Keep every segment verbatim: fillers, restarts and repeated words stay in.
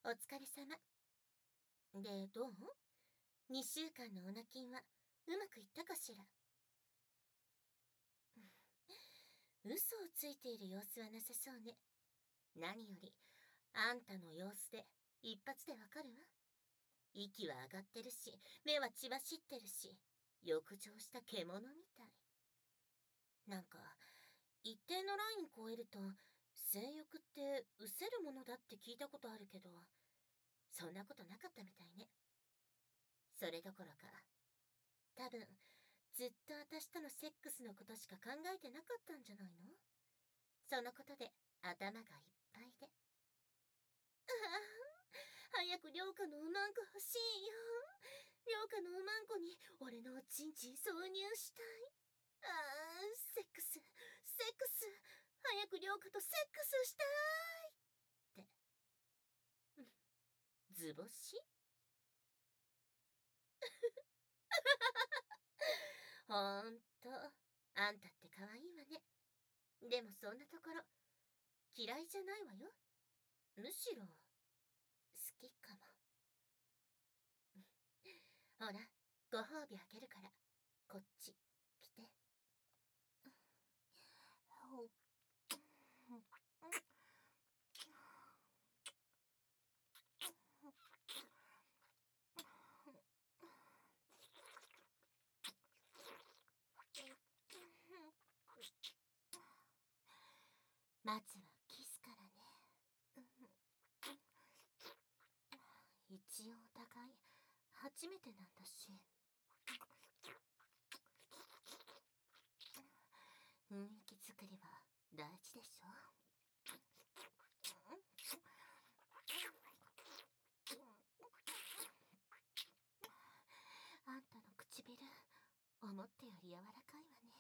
お疲れ様。で、どう？ に 週間のオナキンはうまくいったかしら？嘘をついている様子はなさそうね。何より、あんたの様子で一発でわかるわ。息は上がってるし、目は血走ってるし、浴場した獣みたい。なんか、一定のライン超えると、性欲って失せるものだって聞いたことあるけど、そんなことなかったみたいね。それどころか、多分、ずっと私とのセックスのことしか考えてなかったんじゃないの？そのことで頭がいっぱいで。ああ、早く涼香のうまんこ欲しいよ。涼香のうまんこに俺のおちんちん挿入したい。ああ、セックス、セックス、早く涼香とセックスしたいって。図星？ほんと、あんたって可愛いわね。でもそんなところ、嫌いじゃないわよ。むしろ、好きかも。ほら、ご褒美あげるから、こっち、来て。まずはキスからね。一応お互い、初めてなんだし。雰囲気作りは大事でしょ。あんたの唇、思ったより柔らかいわね。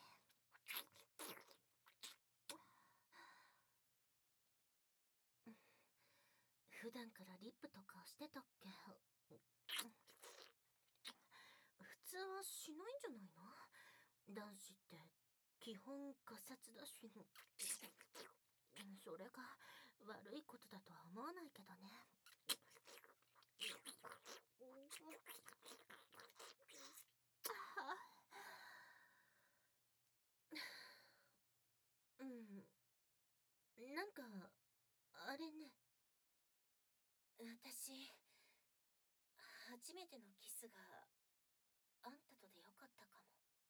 普段からリップとかしてたっけ？普通はしないんじゃないの？男子って基本ガサツだし。それが悪いことだとは思わないけどね。うん。なんか、あれね。私、初めてのキスがあんたとでよかったかも。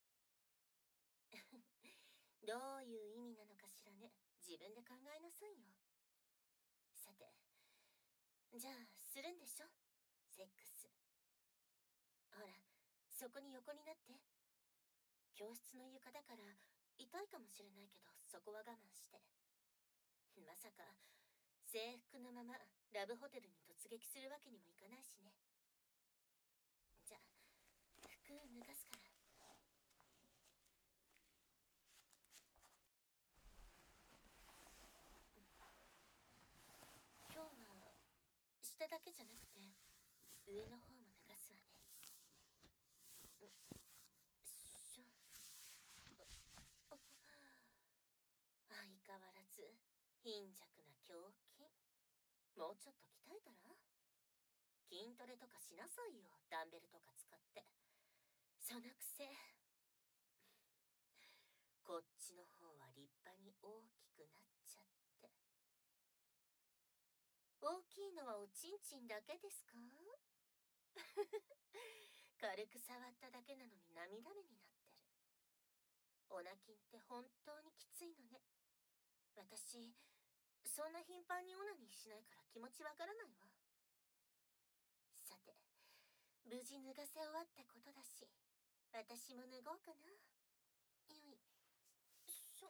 どういう意味なのかしらね。自分で考えなさいよ。さて、じゃあ、するんでしょ？セックス。ほら、そこに横になって。教室の床だから痛いかもしれないけど、そこは我慢して。まさか、制服のままラブホテルに突撃するわけにもいかないしね。じゃあ、服脱がすから。今日は下だけじゃなくて上の方も脱がすわね。しょ。相変わらず貧弱な胸筋。もうちょっと鍛えたら？筋トレとかしなさいよ、ダンベルとか使って。そのくせこっちの方は立派に大きくなっちゃって。大きいのはおちんちんだけですか？軽く触っただけなのに涙目になってる。オナキンって本当にきついのね。私、そんな頻繁にオナニーしないから気持ちわからないわ。さて、無事脱がせ終わったことだし、私も脱ごうかな。よいしょ。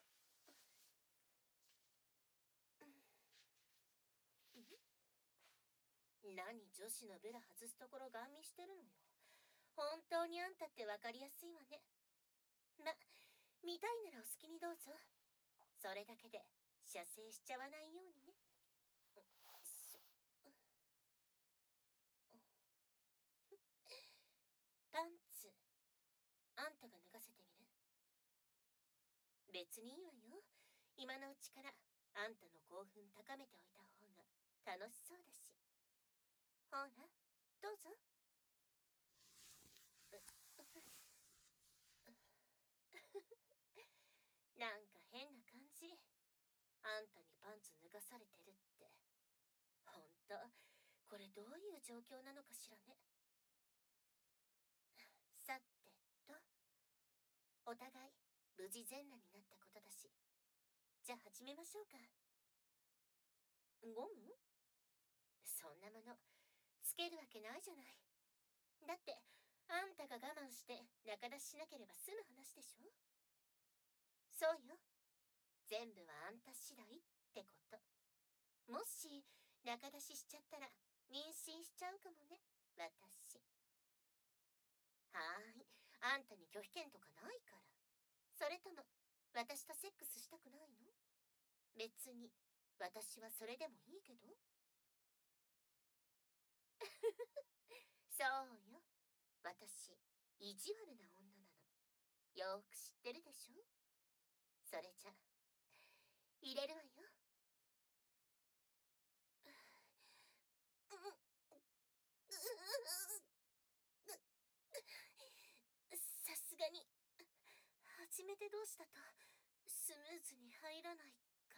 何女子のブラ外すところガン見してるのよ。本当にあんたってわかりやすいわね。ま、見たいならお好きにどうぞ。それだけで射精しちゃわないようにね。パンツ、あんたが脱がせてみる？別にいいわよ。今のうちからあんたの興奮高めておいた方が楽しそうだし。 ほら、どうぞ。なんか変な感じ。あんたにパンツ脱がされてるって。ほんと、これどういう状況なのかしらね。さてと、お互い無事全裸になったことだし、じゃあ始めましょうか。ゴム？そんなものつけるわけないじゃない。だってあんたが我慢して仲出ししなければ済む話でしょ。そうよ、全部はあんた次第ってこと。もし仲出ししちゃったら妊娠しちゃうかもね、私。はーい、あんたに拒否権とかないから。それとも私とセックスしたくないの？別に私はそれでもいいけど。そうよ、私意地悪な女なの。よく知ってるでしょ。それじゃ入れるわよ。さすがに初めて同士だとスムーズに入らないか。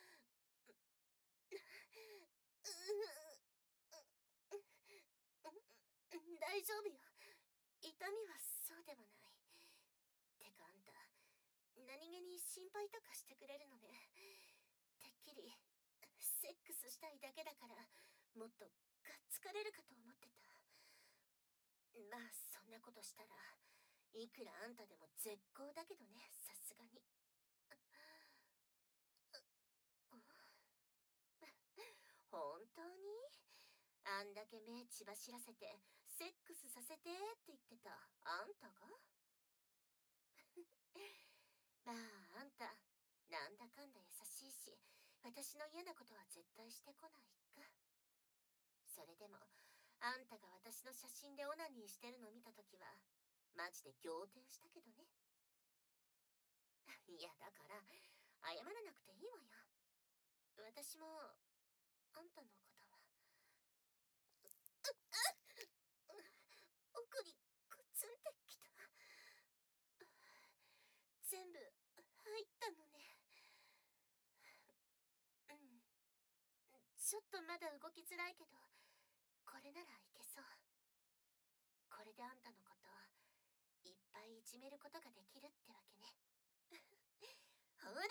大丈夫よ、痛みはそうでもない。てかあんた何気に心配とかしてくれるのね。てっきりセックスしたいだけだからもっとがっつかれるかと思ってた。まあそんなことしたらいくらあんたでも絶好だけどね、さすがに。本当にあんだけ目血走らせてセックスさせてって言ってたあんたが。まああんたなんだかんだ優しいし、私の嫌なことは絶対してこないか。それでもあんたが私の写真でオナニーしてるの見た時はマジで仰天したけどね。いやだから謝らなくていいわよ。私もあんたのことは。奥にコツンってきた。全部入ったのね。うん、ちょっとまだ動きづらいけどこれならいけそう。これであんたのこといっぱいいじめることができるってわけね。ほら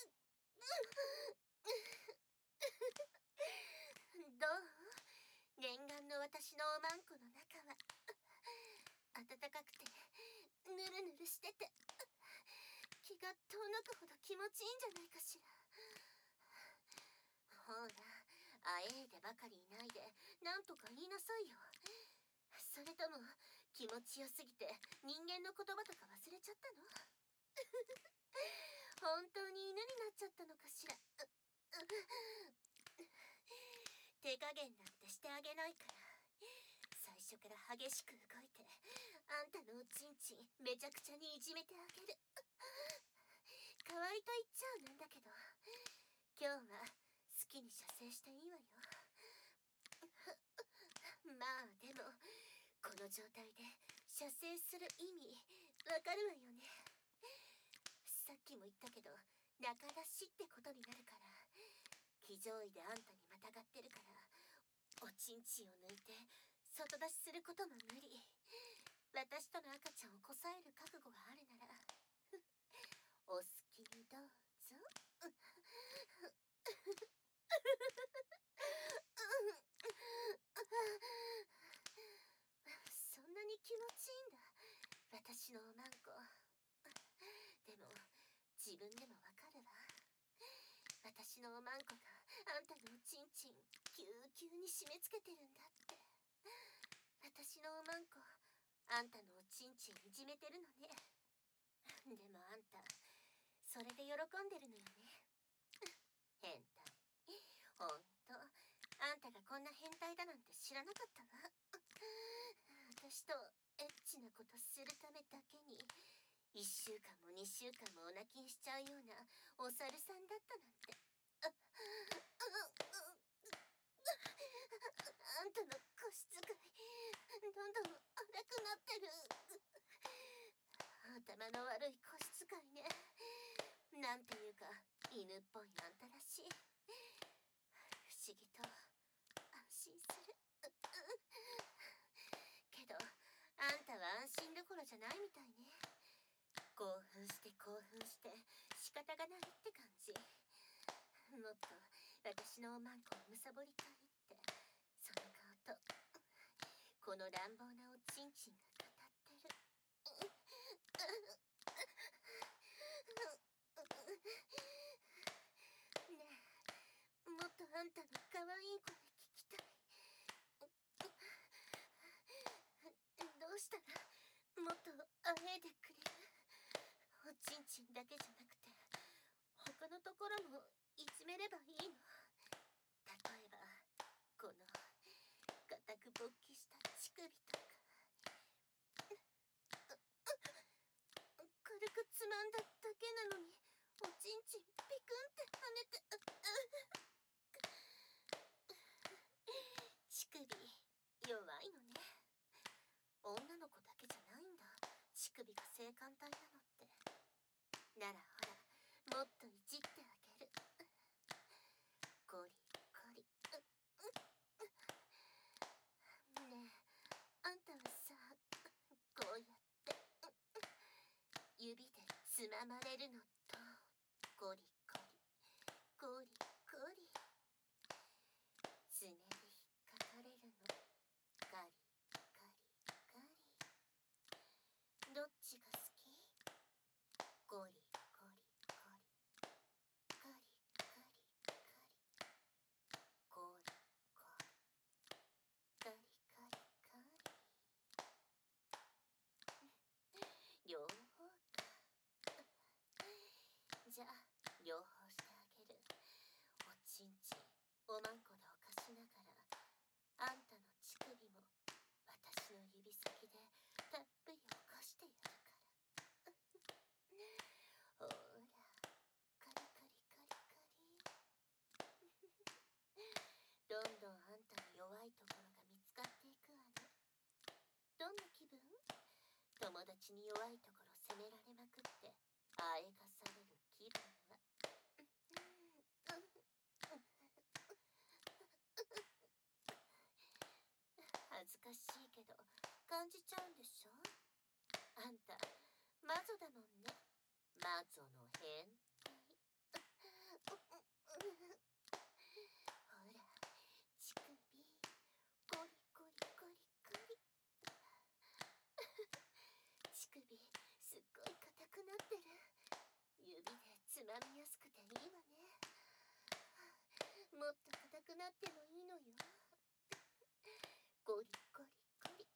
どう？念願の私のおまんこの中は暖かくてぬるぬるしてて気が遠のくほど気持ちいいんじゃないかしら。ほらあえいでばかりいないでなんとか言いなさいよ。それとも気持ちよすぎて人間の言葉とか忘れちゃったの？本当に犬になっちゃったのかしら。手加減なんてしてあげないから。最初から激しく動いてあんたのおちんちんめちゃくちゃにいじめてあげる。可愛いと言っちゃうなんだけど今日は好きに射精していいわよ。まあでもこの状態で射精する意味わかるわよね。さっきも言ったけど仲出しってことになるから、騎乗位であんたにまたがってるからおちんちんを抜いて外出しすることも無理。私との赤ちゃんをこさえる覚悟があるならお好きにどうぞ。そんなに気持ちいいんだ私のおまんこ。でも自分でもわかるわ。私のおまんこがあんたのおちんちんぎゅうぎゅうに締め付けてるんだって。私のおまんこあんたのおちんちんいじめてるのね。でもあんたそれで喜んでるのよね。変態。ほんとあんたがこんな変態だなんて知らなかったわ。私とエッチなことするためだけにいっしゅうかんもにしゅうかんもお泣きしちゃうようなお猿さんだったなんて。ああんたの腰犬っぽいあんたらしい。不思議と安心する。けどあんたは安心どころじゃないみたいね。興奮して興奮して仕方がないって感じ。もっと私のおまんこをむさぼりたいって、その顔とこの乱暴なおちんちんが語ってる。ねえ、もっとあんたの可愛い声聞きたい。どうしたらもっとあえいでくれる？おちんちんだけじゃなくて他のところもいじめればいいの。例えばこの固く勃起した乳首とか。軽くつまんだだけなのにおちんちんピクンって跳ねて、乳首弱いのね。女の子だけじゃないんだ、乳首が性感帯なのって。ならほら、もっといじってあげる。ゴリゴリ。ねえ、あんたはさ、こうやって指でつままれるのとゴリゴリゴリゴリ、爪で引っかかれるのガリガリガリ。どっちが好き？ゴリゴリゴリガリガリガリゴリゴリガリガリガリ。両方か。じゃあ両方してあげる。おちんちんおまんこでおかしながらあんたの乳首も私の指先でたっぷり起こしてやるから。ほら、カリカリカリカリ。どんどんあんたの弱いところが見つかっていくわね。どんな気分？友達に弱いところ責められまくってあえがされる気分は。恥ずかしいけど感じちゃうんでしょ？あんた魔女だもんね。魔女の変態。ほら、乳首ゴリゴリゴリゴリ。乳首すっごい硬くなってる。指でつまみやすくていいわね。もっと硬くなってもいいのよ。ゴリゴリゴリ。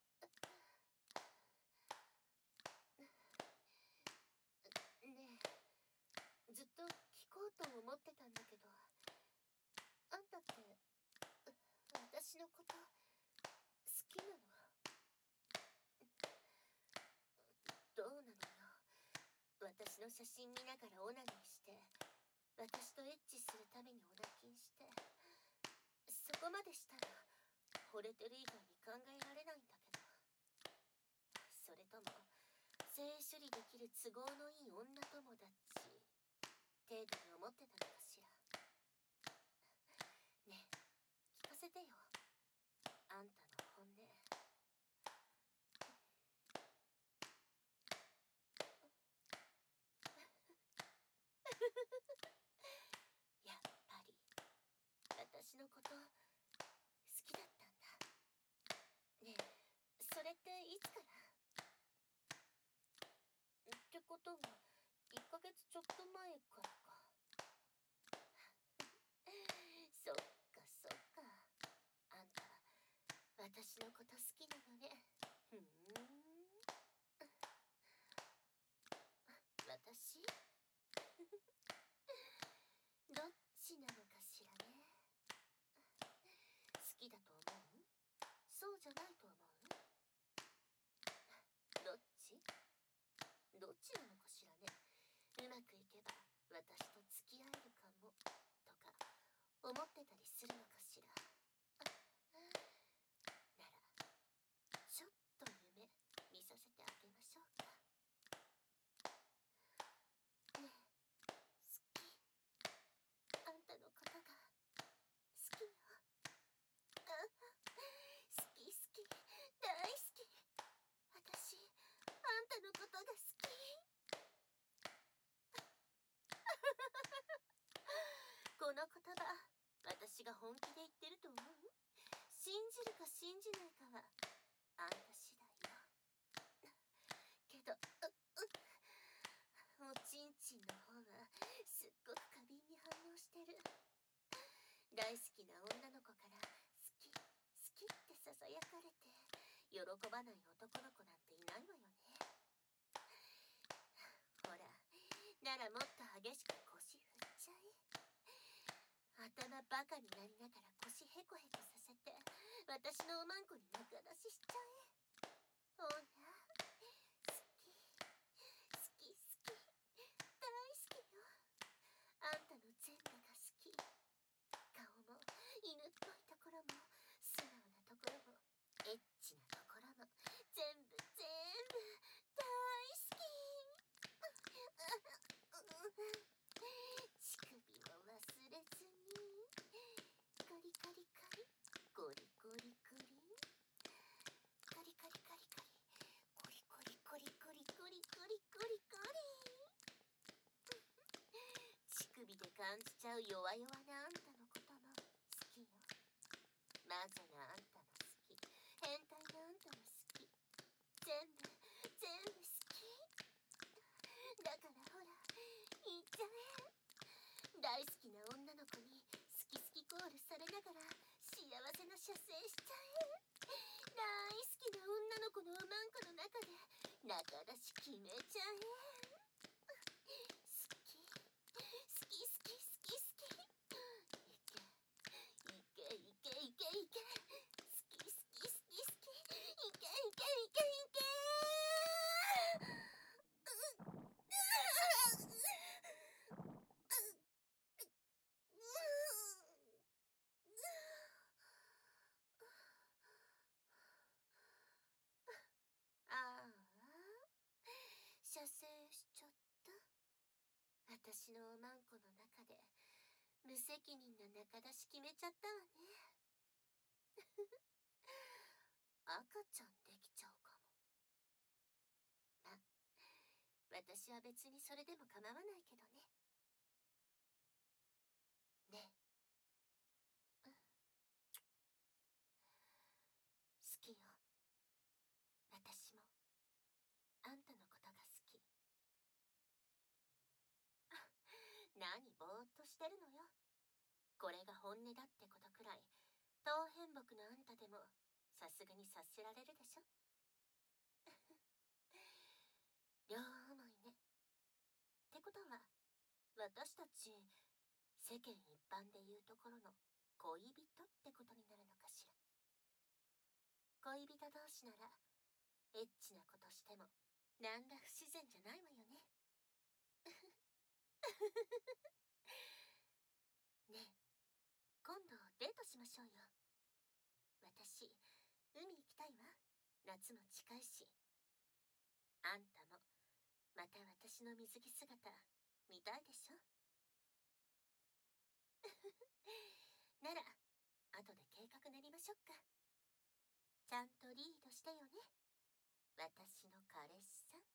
ねえ、ずっと聞こうと思ってたんだけど、あんたって私のこと好きなの？どうなのよ。私の写真見ながらオナニーして私とエッチするためにオナキンして、そこまでしたら惚れてる以外に考えられないんだけど。それとも性処理できる都合のいい女友達程度に思ってたのかしら。ねえ、聞かせてよ、あんたの本音。やっぱり私のこと好きだったんだ。ねえ、それっていつから？ってことは、いっかげつちょっと前からか。そっかそっか。あんた、私のこと好きなのね。ふーん。私どっちなのかしらね。好きだと思う？そうじゃないと思う？どっち？どっちなのかしらね。うまくいけば私の言葉、私が本気で言ってると思う？信じるか信じないかはあんた次第よ。けど、おちんちんの方はすっごく過敏に反応してる。大好きな女の子から好き好きってささやかれて喜ばない男の子なんていないわよね。ほら、ならもっと激しく腰振っちゃい。頭バカになりながら腰ヘコヘコさせて私のおまんこに中出ししちゃえ。ほら、好き好き好き大好きよ。あんたの全部が好き。顔も犬っぽいところも素直なところもエッチなところも全部全部大好き。乳首も忘れずにカリカリカリゴリゴリゴリカリカリカリカリゴリゴリゴリゴリゴリゴリゴリゴリ。乳首で感じちゃう弱々なあんたのことも好きよ。マゾなあんたも好き。変態なあんたも好き。全部全部好き。だからほら言っちゃえ。大好きな女の子に好き好きコールされながら幸せの射精しちゃえ。大好きな女の子のおまんこの中で中出し決めちゃえ。好き好き好き好き好き。いけいけいけいけいけ。好き好き好き好き。いけいけいけいけ。ああ、射精しちゃった。私のおまんこの中で無責任な中出し決めちゃったわね。赤ちゃんできちゃうかも。ま、私は別にそれでも構わないけどね。ねえ、うん、好きよ。私もあんたのことが好き。何ぼーっとしてるのよ。これが本音だってことくらい当変木のあんたでもさすがに察せられるでしょ。両思いね。ってことは私たち世間一般で言うところの恋人ってことになるのかしら。恋人同士ならエッチなことしてもなんだ不自然じゃないわよね。ねえ、今度デートしましょうよ。私海行きたいわ。夏も近いし。あんたもまた私の水着姿見たいでしょ。なら後で計画練りましょうか。ちゃんとリードしてよね、私の彼氏さん。